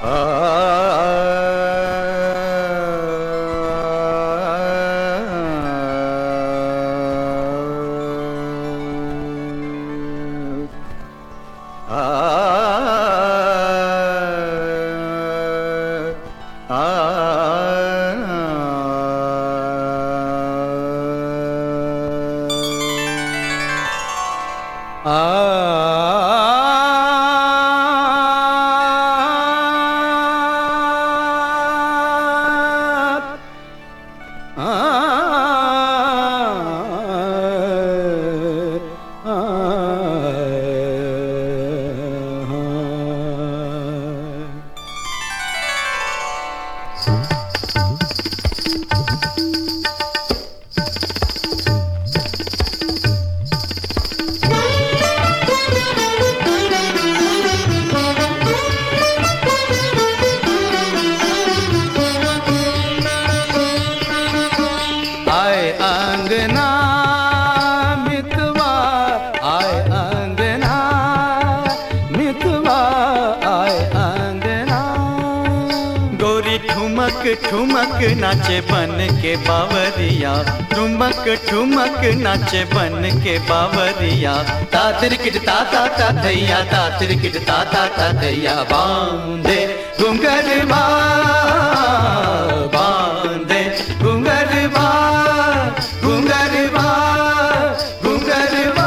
ठुमक नाचे बन के बावरिया, ठुमक ठुमक नाचे बन के बावरिया। तातिर किट ताता ता थैया, तातिर किट ताता ता थैया। बांधे घुंघरवा, बांधे घुंघरवा, घुंघरवा, घुंघरवा।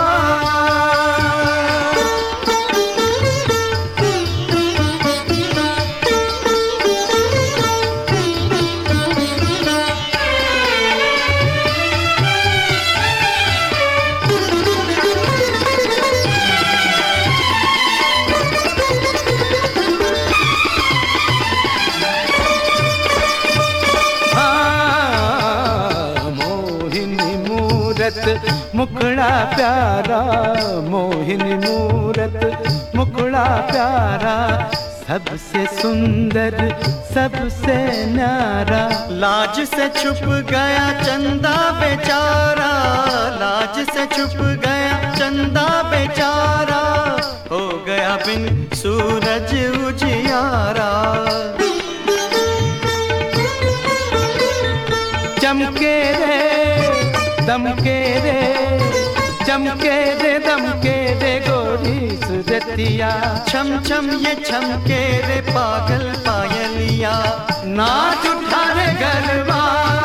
मुखड़ा प्यारा, मोहिनी मूरत मुखड़ा प्यारा, सबसे सुंदर सबसे न्यारा। लाज से छुप गया चंदा बेचारा, लाज से छुप गया चंदा बेचारा। हो गया बिन सूरज उजियारा। चमके रे दमके रे, चमके रे दमके रे गोरी सुरतिया। छम छम ये छमके रे पागल पायलिया। नाच उठा रे गरबा,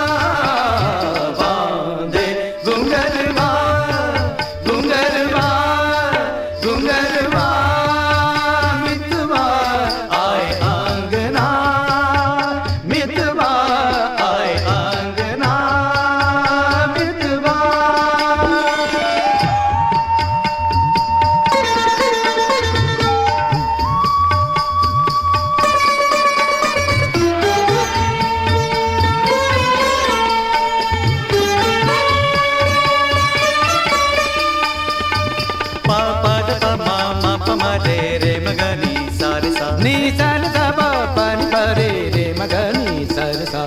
बांधे घुंघरवा, घुंघरवा, घुंघरवा। मितवा आए आंगना, मितवा आए आंगना। नी सा सा पा पा नी पा रे रे म ग नी सा सा।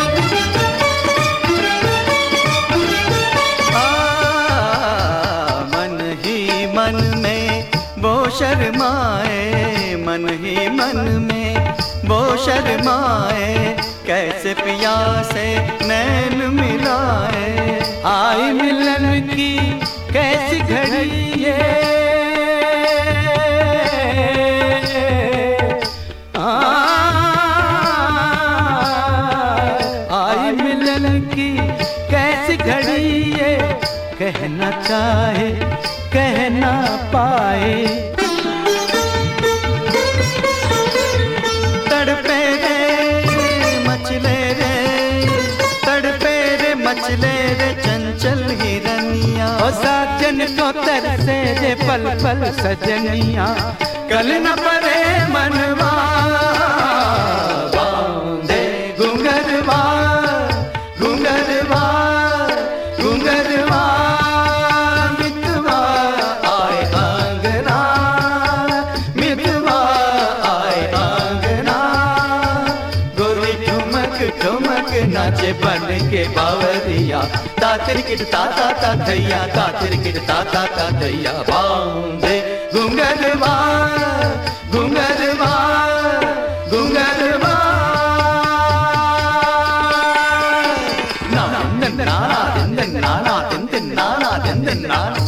मन ही मन में वो शर्माए, मन ही मन में वो शर्माए। कैसे पिया से नैन मिलाए। आई मिलन की कैसी घड़ी ये, आई मिलन की कैसी घड़ी ये। कहना चाहे कह ना पाए। तड़पे रे मचले रे, तड़पे रे मचले रे चंचल हिरनिया। ओ साजन को तरसे रे पल पल सजनिया। कल न परे मनवा, बांधे घुंघरवा, घुंघरवा, घुंघरवा। मितवा आए आंगना, मितवा आए आंगना। गोरी ठुमक ठुमक नाचे बन के बावरिया। तातिर किट ताता ता थैया, तातिर किट ताता ता थैया। बांधे घुंघरवा, घुंघरवा, घुंघरवा। தெந்தன் நானா தெந்தன் நானா தெந்தன் நானா தெந்தன் நானா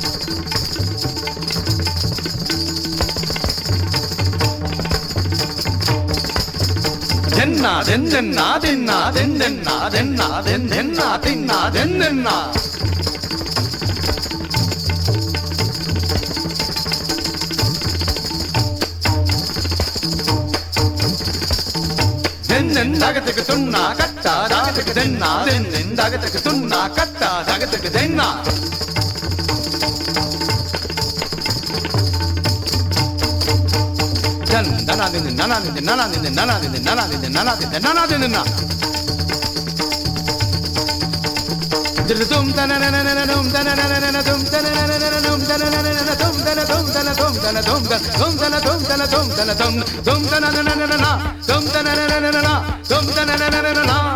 தென்னா தெந்தன்னா தென்னா தெந்தன்னா தென்னா தெந்தன்னா தென்னா தெந்தன்னா தென்னன் தகத்துக்கு துண்ணா கட்டா தகத்துக்கு தென்னா தென்னன் தகத்துக்கு துண்ணா கட்டா தகத்துக்கு தென்னா தன் நனாதிந்து நனாதிந்து நனாதிந்து நனாதிந்து நனாதிந்து நனாதிந்து நனாதிந்து Dum dum dum dum dum